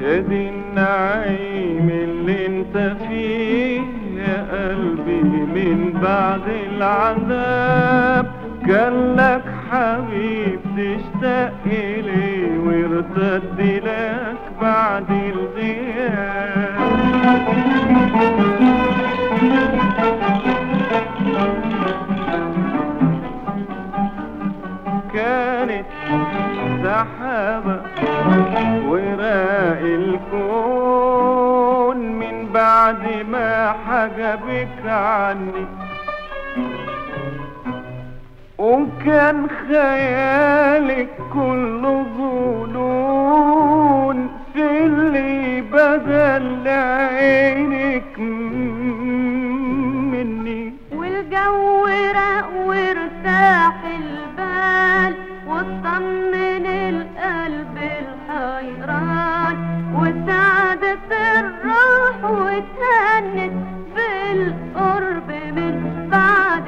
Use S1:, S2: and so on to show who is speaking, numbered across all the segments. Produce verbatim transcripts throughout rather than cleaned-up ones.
S1: دي النعيم اللي انت فيه يا قلبي من بعد العذاب. كان لك حبيب تشتاق إليه وارتد لك بعد الغياب. كانت سحابة وراء الكون من بعد ما حجبك عني، وكان خيالك كله ظنون في اللي بدل عينك مني.
S2: والجو رق وارتاح البال واطمن القلب الحيران، وسعدت الروح وتهنت بالقرب من بعد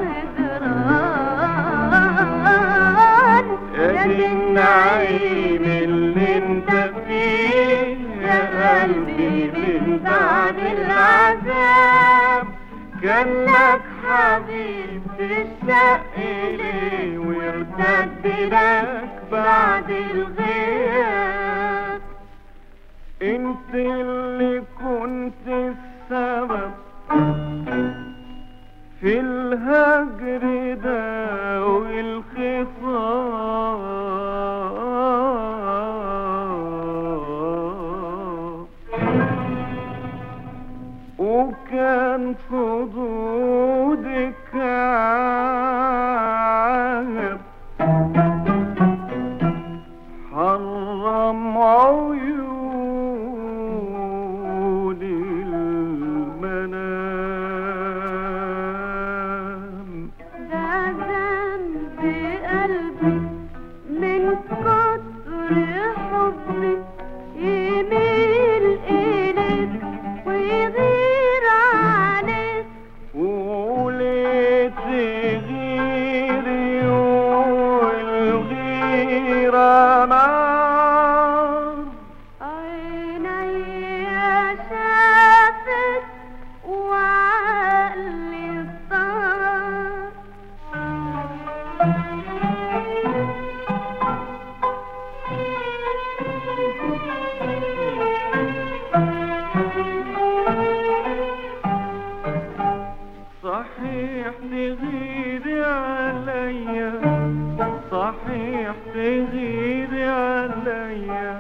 S2: الهجران.
S1: يا دي النعيم اللي انت فيه يا قلبي من بعد العذاب. كان لك حبيب تشتاق إليه وارتد لك بعد الغياب. انت اللي كنت السبب في الهجر ده والخصام، وكان خدودك عاهب حرم عيون المنام.
S2: ده ذنب قلبي من كتر حبي يميل إليك ويغير عليك.
S1: وليه تغيري والغيرة نار؟
S2: عيني شافت وعقلي صار.
S1: صحيح تغيري عليا، صحيح تغيري عليا.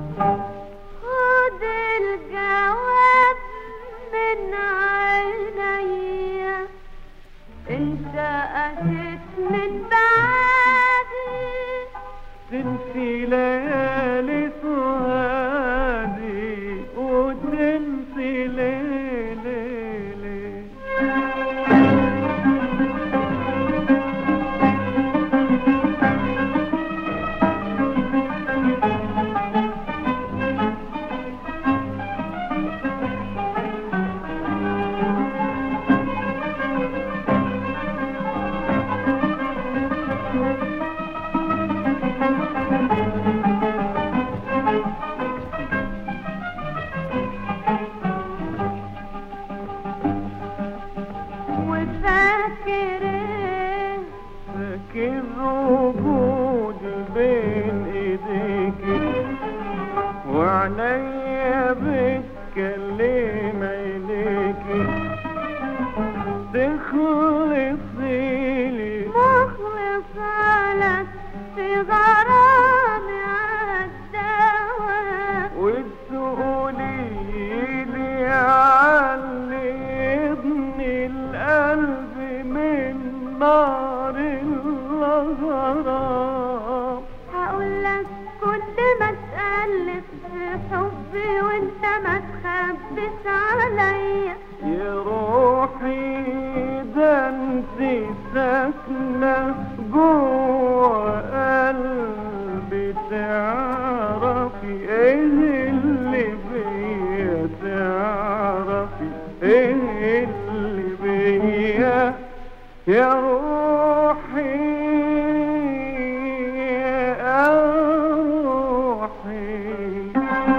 S2: خد الجواب من عينيا، انت قست من بعدي
S1: تنسي ليالي سهادي وتنسي ليلي ليلي.
S2: وفاكر ايه؟
S1: فاكر وجودي بين ايديكي وعينيا بتكلم عينيكي. تخلصيلي
S2: مخلصة لك في غرامي عالدواء،
S1: وتقوليلي علمني القلب من نار الغرام.
S2: هقولك كل ما تقلب في حبي وانت ما تخبيش عليا.
S1: يا روحي ده انت ساكنة جوه قلبي، تعرفي ايه اللي بيا، تعرفي ايه اللي بيا يا روحي يا روحي.